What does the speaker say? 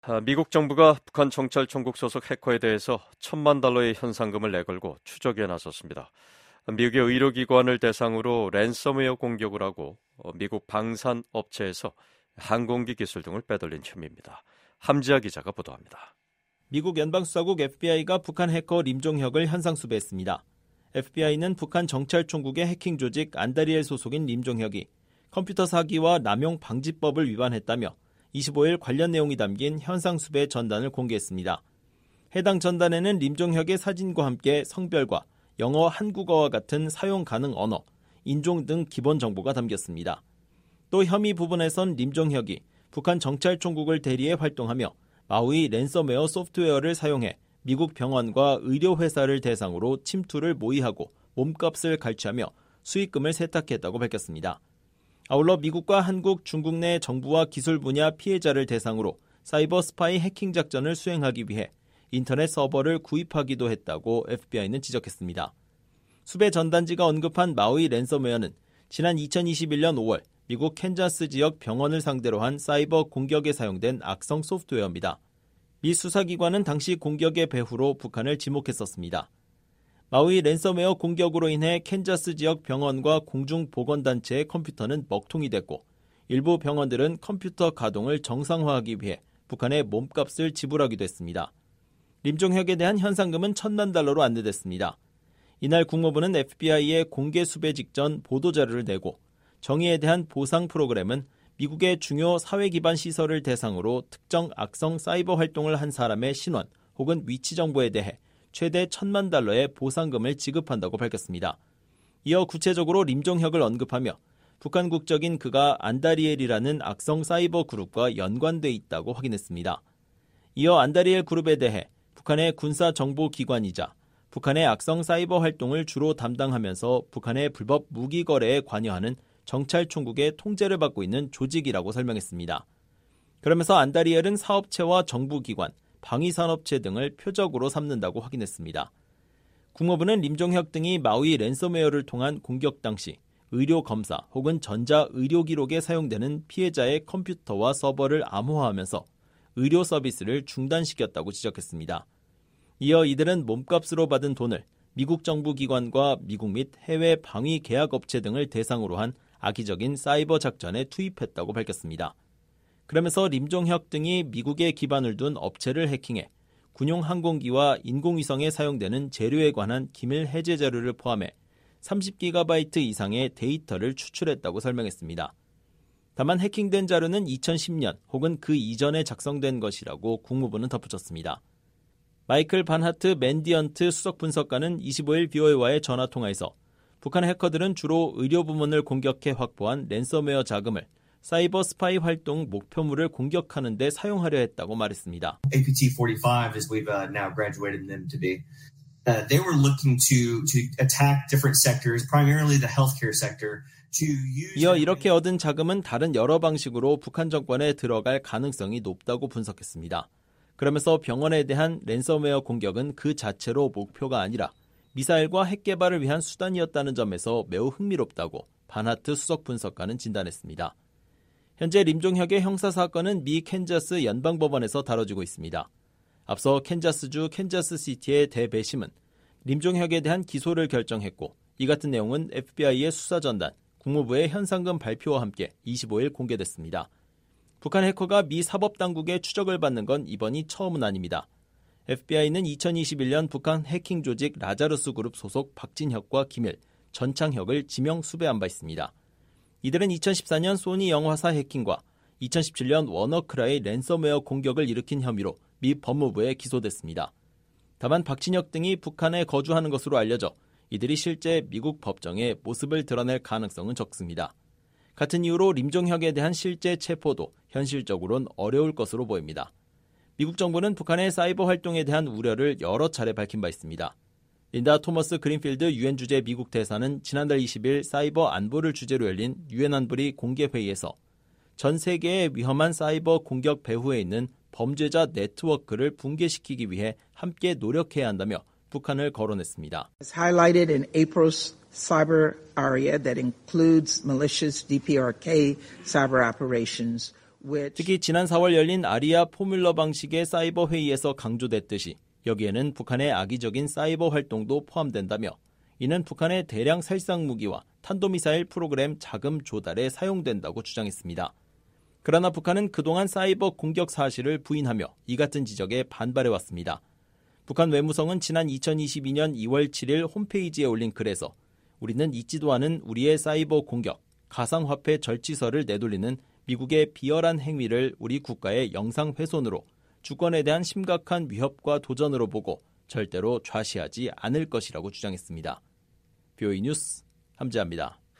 미국 정부가 북한 정찰총국 소속 해커에 대해서 $1,000만 현상금을 내걸고 추적에 나섰습니다. 미국의 의료기관을 대상으로 랜섬웨어 공격을 하고 미국 방산업체에서 항공기 기술 등을 빼돌린 혐의입니다. 함지아 기자가 보도합니다. 미국 연방수사국 FBI가 북한 해커 림종혁을 현상수배했습니다. FBI는 북한 정찰총국의 해킹 조직 안다리엘 소속인 림종혁이 컴퓨터 사기와 남용 방지법을 위반했다며 25일 관련 내용이 담긴 현상수배 전단을 공개했습니다. 해당 전단에는 림종혁의 사진과 함께 성별과 영어, 한국어와 같은 사용 가능 언어, 인종 등 기본 정보가 담겼습니다. 또 혐의 부분에선 림종혁이 북한 정찰총국을 대리해 활동하며 마우이 랜섬웨어 소프트웨어를 사용해 미국 병원과 의료회사를 대상으로 침투를 모의하고 몸값을 갈취하며 수익금을 세탁했다고 밝혔습니다. 아울러 미국과 한국, 중국 내 정부와 기술 분야 피해자를 대상으로 사이버 스파이 해킹 작전을 수행하기 위해 인터넷 서버를 구입하기도 했다고 FBI는 지적했습니다. 수배 전단지가 언급한 마우이 랜섬웨어는 지난 2021년 5월 미국 캔자스 지역 병원을 상대로 한 사이버 공격에 사용된 악성 소프트웨어입니다. 미 수사기관은 당시 공격의 배후로 북한을 지목했었습니다. 마우이 랜섬웨어 공격으로 인해 캔자스 지역 병원과 공중보건단체의 컴퓨터는 먹통이 됐고 일부 병원들은 컴퓨터 가동을 정상화하기 위해 북한에 몸값을 지불하기도 했습니다. 림종혁에 대한 현상금은 $1,000만 안내됐습니다. 이날 국무부는 FBI의 공개 수배 직전 보도자료를 내고 정의에 대한 보상 프로그램은 미국의 중요 사회기반 시설을 대상으로 특정 악성 사이버 활동을 한 사람의 신원 혹은 위치 정보에 대해 최대 $1,000만 보상금을 지급한다고 밝혔습니다. 이어 구체적으로 림종혁을 언급하며 북한 국적인 그가 안다리엘이라는 악성 사이버 그룹과 연관돼 있다고 확인했습니다. 이어 안다리엘 그룹에 대해 북한의 군사정보기관이자 북한의 악성 사이버 활동을 주로 담당하면서 북한의 불법 무기 거래에 관여하는 정찰총국의 통제를 받고 있는 조직이라고 설명했습니다. 그러면서 안다리엘은 사업체와 정부기관, 방위산업체 등을 표적으로 삼는다고 확인했습니다. 국무부는 림종혁 등이 마우이 랜섬웨어를 통한 공격 당시 의료검사 혹은 전자의료기록에 사용되는 피해자의 컴퓨터와 서버를 암호화하면서 의료 서비스를 중단시켰다고 지적했습니다. 이어 이들은 몸값으로 받은 돈을 미국 정부 기관과 미국 및 해외 방위 계약업체 등을 대상으로 한 악의적인 사이버 작전에 투입했다고 밝혔습니다. 그러면서 림종혁 등이 미국에 기반을 둔 업체를 해킹해 군용 항공기와 인공위성에 사용되는 재료에 관한 기밀 해제 자료를 포함해 30GB 이상의 데이터를 추출했다고 설명했습니다. 다만 해킹된 자료는 2010년 혹은 그 이전에 작성된 것이라고 국무부는 덧붙였습니다. 마이클 반하트 맨디언트 수석 분석가는 25일 BOA와의 전화통화에서 북한 해커들은 주로 의료 부문을 공격해 확보한 랜섬웨어 자금을 사이버 스파이 활동 목표물을 공격하는 데 사용하려 했다고 말했습니다. APT-45, as we've now graduated them to be, they were looking to attack different sectors, primarily the healthcare sector. 이어 이렇게 얻은 자금은 다른 여러 방식으로 북한 정권에 들어갈 가능성이 높다고 분석했습니다. 그러면서 병원에 대한 랜섬웨어 공격은 그 자체로 목표가 아니라 미사일과 핵 개발을 위한 수단이었다는 점에서 매우 흥미롭다고 반하트 수석 분석가는 진단했습니다. 현재 림종혁의 형사사건은 미 캔자스 연방법원에서 다뤄지고 있습니다. 앞서 캔자스주 캔자스시티의 대배심은 림종혁에 대한 기소를 결정했고 이 같은 내용은 FBI의 수사전단, 국무부의 현상금 발표와 함께 25일 공개됐습니다. 북한 해커가 미 사법당국의 추적을 받는 건 이번이 처음은 아닙니다. FBI는 2021년 북한 해킹 조직 라자루스 그룹 소속 박진혁과 김일, 전창혁을 지명 수배한 바 있습니다. 이들은 2014년 소니 영화사 해킹과 2017년 워너크라의 랜섬웨어 공격을 일으킨 혐의로 미 법무부에 기소됐습니다. 다만 박진혁 등이 북한에 거주하는 것으로 알려져 이들이 실제 미국 법정에 모습을 드러낼 가능성은 적습니다. 같은 이유로 림종혁에 대한 실제 체포도 현실적으로는 어려울 것으로 보입니다. 미국 정부는 북한의 사이버 활동에 대한 우려를 여러 차례 밝힌 바 있습니다. 린다 토머스 그린필드 유엔 주재 미국 대사는 지난달 20일 사이버 안보를 주제로 열린 유엔 안보리 공개회의에서 전 세계의 위험한 사이버 공격 배후에 있는 범죄자 네트워크를 붕괴시키기 위해 함께 노력해야 한다며 북한을 거론했습니다. As highlighted in April's cyber area that includes malicious DPRK cyber operations, 특히 지난 4월 열린 아리아 포뮬러 방식의 사이버 회의에서 강조됐듯이 여기에는 북한의 악의적인 사이버 활동도 포함된다며 이는 북한의 대량 살상 무기와 탄도미사일 프로그램 자금 조달에 사용된다고 주장했습니다. 그러나 북한은 그동안 사이버 공격 사실을 부인하며 이 같은 지적에 반발해왔습니다. 북한 외무성은 지난 2022년 2월 7일 홈페이지에 올린 글에서 우리는 잊지도 않은 우리의 사이버 공격, 가상화폐 절취설을 내돌리는 미국의 비열한 행위를 우리 국가의 영상 훼손으로 주권에 대한 심각한 위협과 도전으로 보고 절대로 좌시하지 않을 것이라고 주장했습니다. BOE 뉴스 함재합니다.